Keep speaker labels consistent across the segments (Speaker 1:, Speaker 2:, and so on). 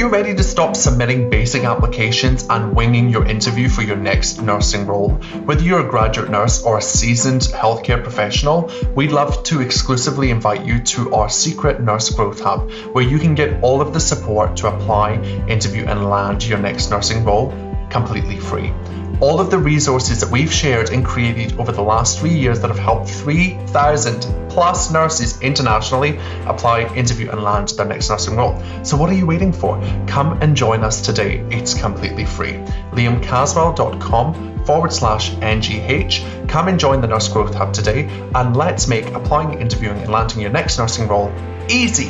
Speaker 1: you ready to stop submitting basic applications and winging your interview for your next nursing role? Whether you're a graduate nurse or a seasoned healthcare professional, we'd love to exclusively invite you to our secret Nurse Growth Hub, where you can get all of the support to apply, interview, and land your next nursing role completely free. All of the resources that we've shared and created over the last 3 years that have helped 3,000 plus nurses internationally apply, interview, and land their next nursing role. So what are you waiting for? Come and join us today. It's completely free. liamcaswell.com/NGH. Come and join the Nurse Growth Hub today, and let's make applying, interviewing, and landing your next nursing role easy.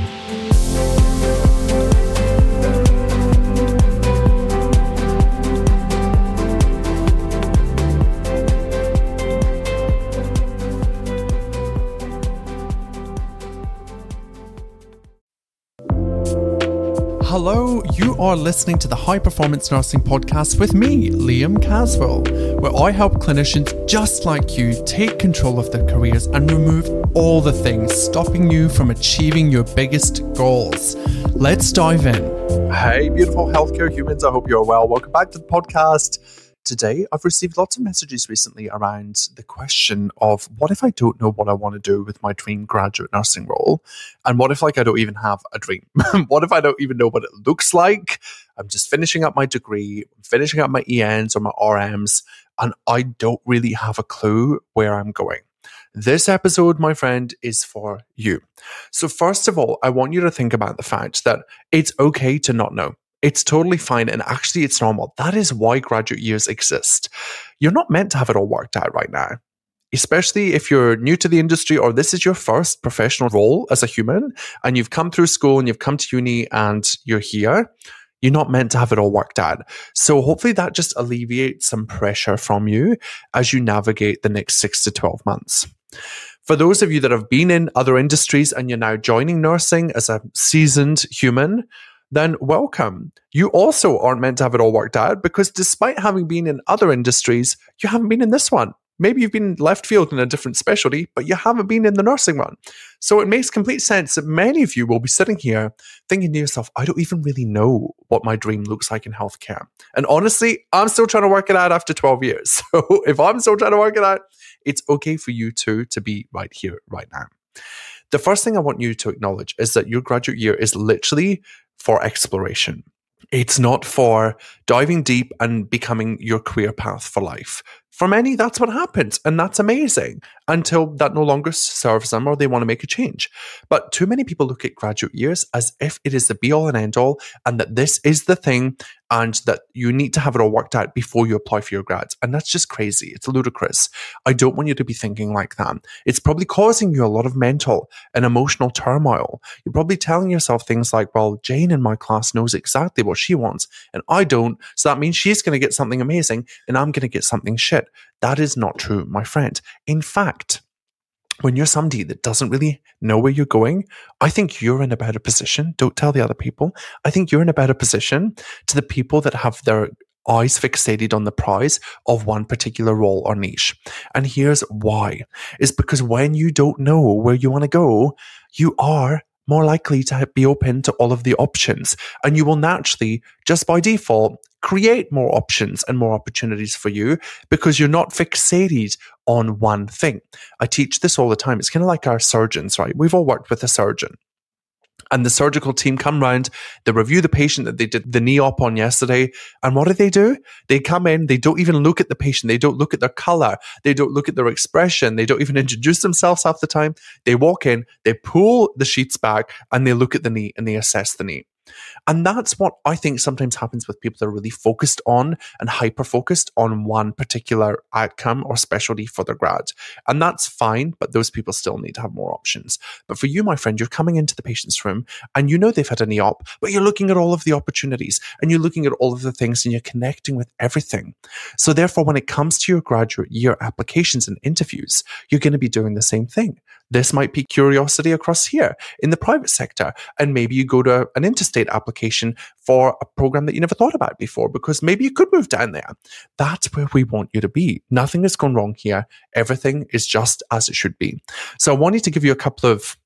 Speaker 2: Hello, you are listening to the High Performance Nursing Podcast with me, Liam Caswell, where I help clinicians just like you take control of their careers and remove all the things stopping you from achieving your biggest goals. Let's dive in. Hey, beautiful healthcare humans, I hope you're well. Welcome back to the podcast. Today, I've received lots of messages recently around the question of what if I don't know what I want to do with my dream graduate nursing role? And what if I don't even have a dream? What if I don't even know what it looks like? I'm just finishing up my degree, finishing up my ENs or my RMs, and I don't really have a clue where I'm going. This episode, my friend, is for you. So first of all, I want you to think about the fact that it's okay to not know. It's totally fine, and actually it's normal. That is why graduate years exist. You're not meant to have it all worked out right now, especially if you're new to the industry or this is your first professional role as a human and you've come through school and you've come to uni and you're here. You're not meant to have it all worked out. So hopefully that just alleviates some pressure from you as you navigate the next 6 to 12 months. For those of you that have been in other industries and you're now joining nursing as a seasoned human, then welcome. You also aren't meant to have it all worked out because despite having been in other industries, you haven't been in this one. Maybe you've been left field in a different specialty, but you haven't been in the nursing one. So it makes complete sense that many of you will be sitting here thinking to yourself, I don't even really know what my dream looks like in healthcare. And honestly, I'm still trying to work it out after 12 years. So if I'm still trying to work it out, it's okay for you too to be right here, right now. The first thing I want you to acknowledge is that your graduate year is literally for exploration. It's not for diving deep and becoming your career path for life. For many, that's what happens, and that's amazing until that no longer serves them or they want to make a change. But too many people look at graduate years as if it is the be-all and end-all and that this is the thing and that you need to have it all worked out before you apply for your grads. And that's just crazy. It's ludicrous. I don't want you to be thinking like that. It's probably causing you a lot of mental and emotional turmoil. You're probably telling yourself things like, well, Jane in my class knows exactly what she wants and I don't. So that means she's going to get something amazing and I'm going to get something shit. That is not true, my friend. In fact, when you're somebody that doesn't really know where you're going, I think you're in a better position. Don't tell the other people. I think you're in a better position to the people that have their eyes fixated on the prize of one particular role or niche. And here's why. It's because when you don't know where you want to go, you are more likely to be open to all of the options. And you will naturally, just by default, create more options and more opportunities for you because you're not fixated on one thing. I teach this all the time. It's kind of like our surgeons, right? We've all worked with a surgeon. And the surgical team come round, they review the patient that they did the knee op on yesterday. And what do? They come in, they don't even look at the patient. They don't look at their color. They don't look at their expression. They don't even introduce themselves half the time. They walk in, they pull the sheets back and they look at the knee and they assess the knee. And that's what I think sometimes happens with people that are really focused on and hyper-focused on one particular outcome or specialty for their grad. And that's fine, but those people still need to have more options. But for you, my friend, you're coming into the patient's room and you know they've had an e-op, but you're looking at all of the opportunities and you're looking at all of the things and you're connecting with everything. So therefore, when it comes to your graduate year applications and interviews, you're going to be doing the same thing. This might pique curiosity across here in the private sector. And maybe you go to an interstate application for a program that you never thought about before because maybe you could move down there. That's where we want you to be. Nothing has gone wrong here. Everything is just as it should be. So I wanted to give you a couple of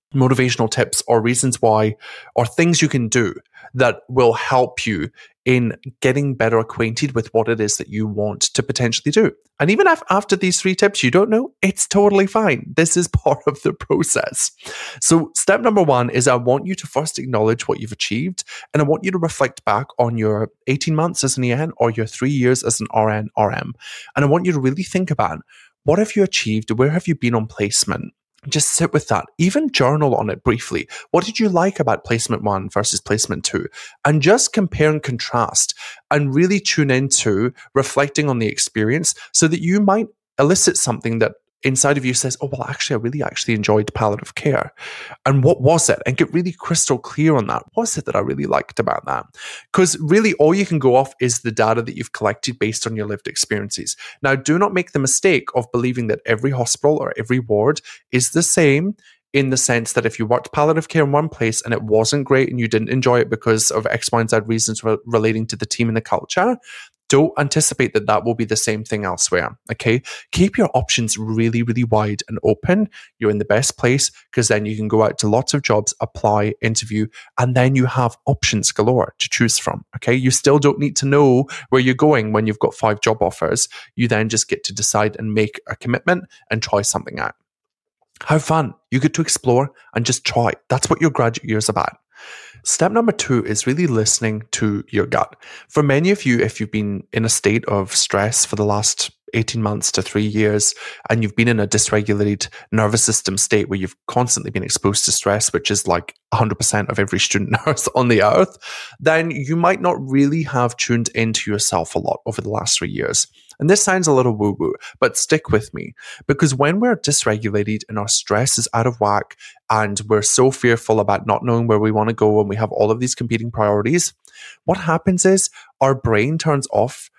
Speaker 2: motivational tips or reasons why or things you can do that will help you in getting better acquainted with what it is that you want to potentially do. And even if after these 3 tips you don't know, it's totally fine. This is part of the process. So step number 1 is I want you to first acknowledge what you've achieved, and I want you to reflect back on your 18 months as an EN or your 3 years as an RN, RM. And I want you to really think about, what have you achieved? Where have you been on placement? Just sit with that. Even journal on it briefly. What did you like about placement 1 versus placement 2? And just compare and contrast and really tune into reflecting on the experience so that you might elicit something that inside of you says, oh, well, actually, I really actually enjoyed palliative care. And what was it? And get really crystal clear on that. What was it that I really liked about that? Because really all you can go off is the data that you've collected based on your lived experiences. Now, do not make the mistake of believing that every hospital or every ward is the same, in the sense that if you worked palliative care in one place and it wasn't great and you didn't enjoy it because of X, Y, and Z reasons relating to the team and the culture, don't anticipate that that will be the same thing elsewhere, okay? Keep your options really, really wide and open. You're in the best place because then you can go out to lots of jobs, apply, interview, and then you have options galore to choose from, okay? You still don't need to know where you're going when you've got 5 job offers. You then just get to decide and make a commitment and try something out. Have fun. You get to explore and just try. That's what your graduate year is about. Step number 2 is really listening to your gut. For many of you, if you've been in a state of stress for the last 18 months to 3 years, and you've been in a dysregulated nervous system state where you've constantly been exposed to stress, which is like 100% of every student nurse on the earth, then you might not really have tuned into yourself a lot over the last 3 years. And this sounds a little woo-woo, but stick with me, because when we're dysregulated and our stress is out of whack and we're so fearful about not knowing where we want to go and we have all of these competing priorities, what happens is our brain turns off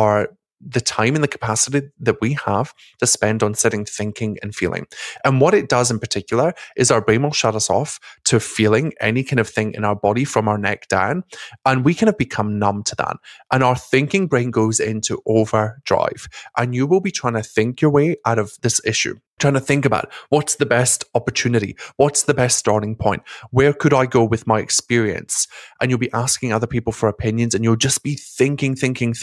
Speaker 2: the time and the capacity that we have to spend on sitting, thinking, and feeling. And what it does in particular is our brain will shut us off to feeling any kind of thing in our body from our neck down. And we kind of become numb to that. And our thinking brain goes into overdrive. And you will be trying to think your way out of this issue. Trying to think about what's the best opportunity? What's the best starting point? Where could I go with my experience? And you'll be asking other people for opinions and you'll just be thinking.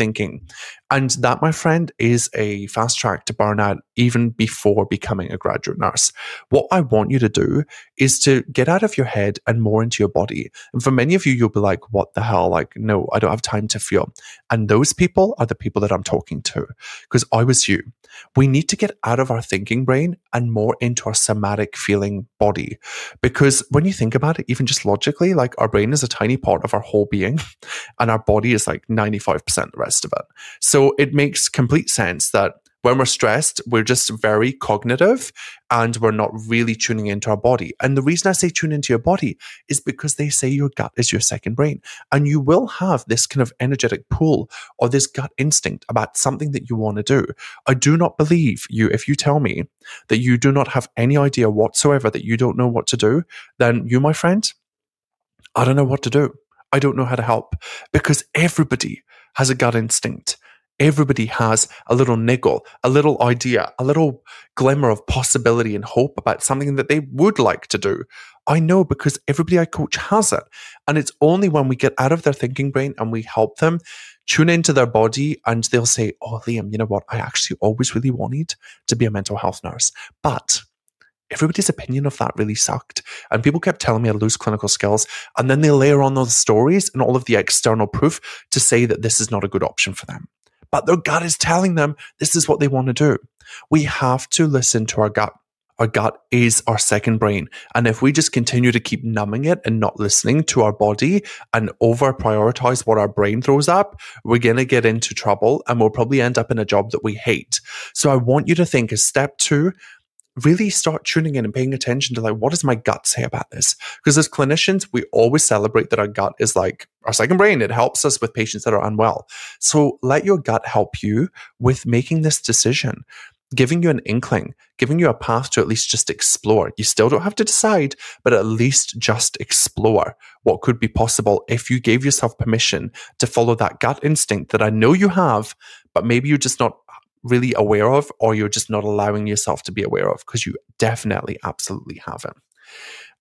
Speaker 2: And that, my friend, is a fast track to burnout even before becoming a graduate nurse. What I want you to do is to get out of your head and more into your body. And for many of you, you'll be like, what the hell? Like, no, I don't have time to feel. And those people are the people that I'm talking to, because I was you. We need to get out of our thinking brain and more into our somatic feeling body. Because when you think about it, even just logically, like our brain is a tiny part of our whole being and our body is like 95% the rest of it. So it makes complete sense that when we're stressed, we're just very cognitive and we're not really tuning into our body. And the reason I say tune into your body is because they say your gut is your second brain. And you will have this kind of energetic pull or this gut instinct about something that you want to do. I do not believe you if you tell me that you do not have any idea whatsoever, that you don't know what to do, then you, my friend, I don't know what to do. I don't know how to help, because everybody has a gut instinct. Everybody has a little niggle, a little idea, a little glimmer of possibility and hope about something that they would like to do. I know, because everybody I coach has it. And it's only when we get out of their thinking brain and we help them tune into their body and they'll say, oh, Liam, you know what? I actually always really wanted to be a mental health nurse. But everybody's opinion of that really sucked. And people kept telling me I lose clinical skills. And then they layer on those stories and all of the external proof to say that this is not a good option for them. But their gut is telling them this is what they want to do. We have to listen to our gut. Our gut is our second brain. And if we just continue to keep numbing it and not listening to our body and over prioritize what our brain throws up, we're going to get into trouble and we'll probably end up in a job that we hate. So I want you to think as step 2, really start tuning in and paying attention to, like, what does my gut say about this? Because as clinicians, we always celebrate that our gut is like our second brain. It helps us with patients that are unwell. So let your gut help you with making this decision, giving you an inkling, giving you a path to at least just explore. You still don't have to decide, but at least just explore what could be possible if you gave yourself permission to follow that gut instinct that I know you have, but maybe you're just not really aware of, or you're just not allowing yourself to be aware of, because you definitely, absolutely have it.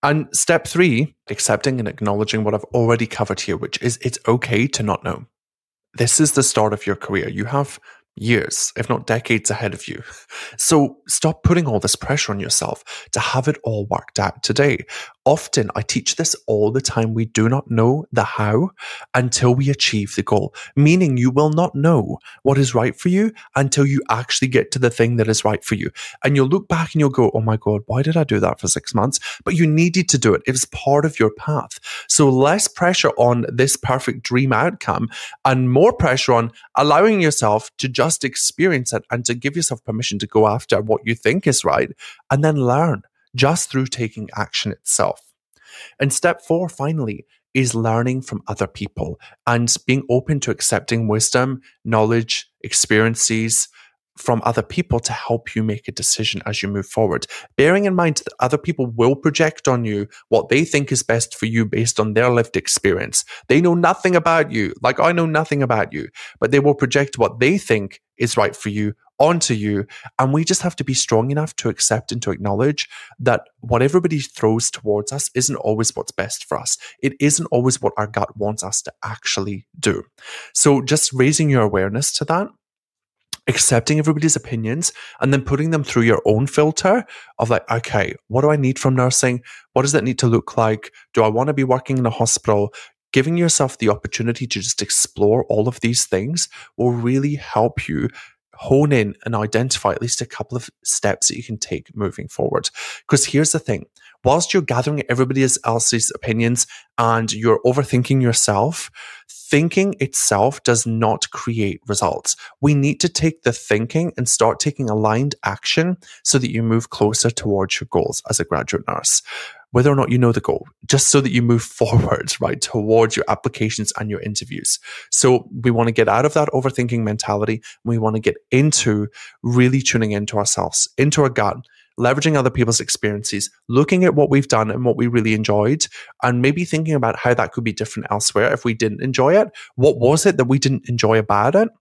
Speaker 2: And step 3, accepting and acknowledging what I've already covered here, which is it's okay to not know. This is the start of your career. You have years, if not decades ahead of you. So stop putting all this pressure on yourself to have it all worked out today. Often, I teach this all the time. We do not know the how until we achieve the goal, meaning you will not know what is right for you until you actually get to the thing that is right for you. And you'll look back and you'll go, oh my God, why did I do that for 6 months? But you needed to do it. It was part of your path. So less pressure on this perfect dream outcome and more pressure on allowing yourself to just experience it and to give yourself permission to go after what you think is right and then learn just through taking action itself. And step 4, finally, is learning from other people and being open to accepting wisdom, knowledge, experiences from other people to help you make a decision as you move forward. Bearing in mind that other people will project on you what they think is best for you based on their lived experience. They know nothing about you, like I know nothing about you, but they will project what they think is right for you onto you. And we just have to be strong enough to accept and to acknowledge that what everybody throws towards us isn't always what's best for us. It isn't always what our gut wants us to actually do. So just raising your awareness to that, accepting everybody's opinions, and then putting them through your own filter of like, okay, what do I need from nursing? What does that need to look like? Do I want to be working in a hospital? Giving yourself the opportunity to just explore all of these things will really help you hone in and identify at least a couple of steps that you can take moving forward. Because here's the thing, whilst you're gathering everybody else's opinions and you're overthinking yourself, thinking itself does not create results. We need to take the thinking and start taking aligned action so that you move closer towards your goals as a graduate nurse. Whether or not you know the goal, just so that you move forward, right, towards your applications and your interviews. So we want to get out of that overthinking mentality. We want to get into really tuning into ourselves, into our gut, leveraging other people's experiences, looking at what we've done and what we really enjoyed, and maybe thinking about how that could be different elsewhere if we didn't enjoy it. What was it that we didn't enjoy about it?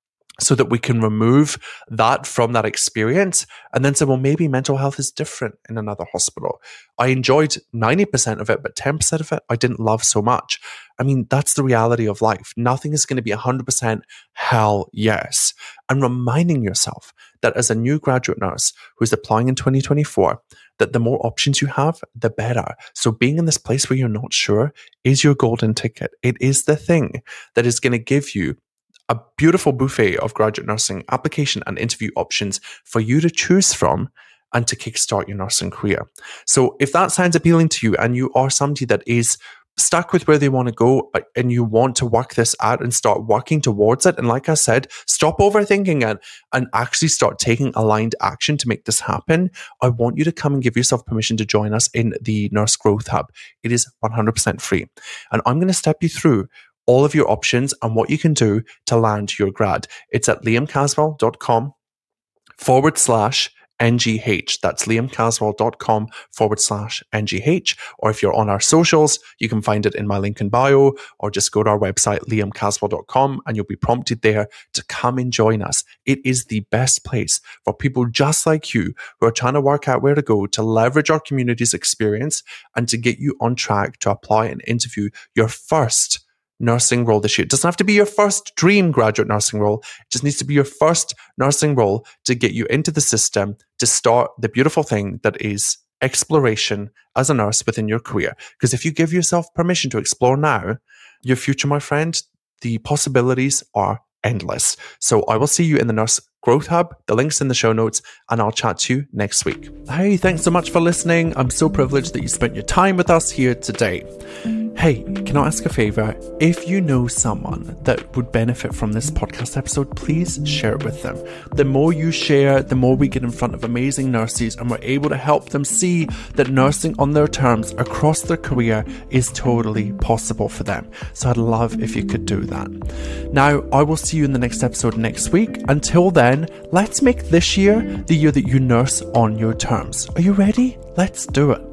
Speaker 2: So that we can remove that from that experience and then say, well, maybe mental health is different in another hospital. I enjoyed 90% of it, but 10% of it I didn't love so much. I mean, that's the reality of life. Nothing is going to be 100% hell yes. And reminding yourself that as a new graduate nurse who's applying in 2024, that the more options you have, the better. So being in this place where you're not sure is your golden ticket. It is the thing that is going to give you a beautiful buffet of graduate nursing application and interview options for you to choose from and to kickstart your nursing career. So if that sounds appealing to you and you are somebody that is stuck with where they want to go and you want to work this out and start working towards it, and like I said, stop overthinking it and actually start taking aligned action to make this happen, I want you to come and give yourself permission to join us in the Nurse Growth Hub. It is 100% free. And I'm going to step you through all of your options and what you can do to land your grad. It's at liamcaswell.com/NGH. That's liamcaswell.com/NGH. Or if you're on our socials, you can find it in my link in bio, or just go to our website, liamcaswell.com, and you'll be prompted there to come and join us. It is the best place for people just like you who are trying to work out where to go, to leverage our community's experience and to get you on track to apply and interview your first nursing role this year. It doesn't have to be your first dream graduate nursing role. It just needs to be your first nursing role to get you into the system to start the beautiful thing that is exploration as a nurse within your career. Because if you give yourself permission to explore now, your future, my friend, the possibilities are endless. So I will see you in the Nurse Growth Hub. The link's in the show notes, and I'll chat to you next week. Hey, thanks so much for listening. I'm so privileged that you spent your time with us here today. Hey, can I ask a favor? If you know someone that would benefit from this podcast episode, please share it with them. The more you share, the more we get in front of amazing nurses and we're able to help them see that nursing on their terms across their career is totally possible for them. So I'd love if you could do that. Now, I will see you in the next episode next week. Until then, let's make this year the year that you nurse on your terms. Are you ready? Let's do it.